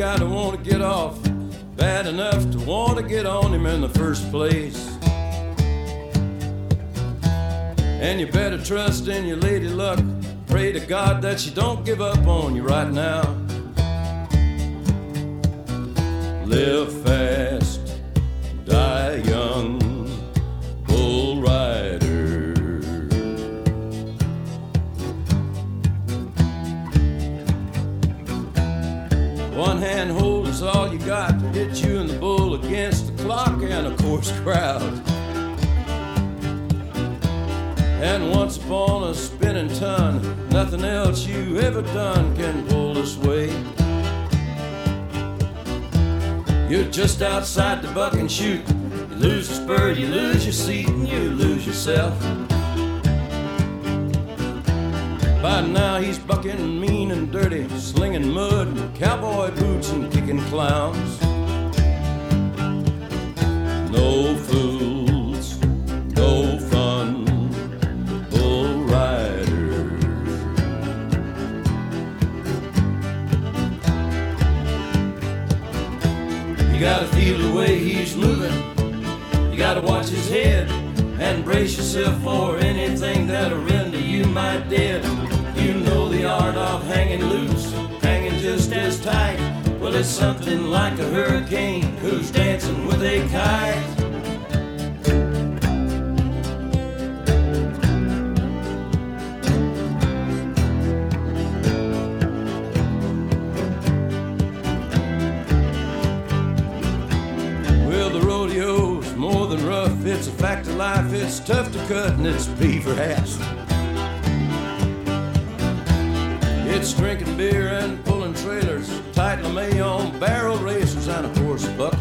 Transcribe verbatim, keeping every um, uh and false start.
gotta want to get off bad enough to want to get on him in the first place. And you better trust in your lady luck. Pray to God that she don't give up on you right now. Live fast, die young, bull rider. One hand hold is all you got to get you and the bull against the clock and a coarse crowd. And once upon a spinning ton, nothing else you ever done can pull this weight. You're just outside the buck and shoot. You lose a spur, you lose your seat, and you lose yourself. By now he's bucking mean and dirty, slinging mud and cowboy boots and kicking clowns. No fools, no fun, bull rider. You gotta feel the way he's moving. You gotta watch his head and brace yourself for anything that'll render you my dead. You know the art of hanging loose, hanging just as tight. Well, it's something like a hurricane who's dancing with a kite. Well, the rodeo's more than rough. It's a fact of life. It's tough to cut and it's beaver hats. It's drinking beer and pulling trailers, tight LeMay on barrel racers, and of course buck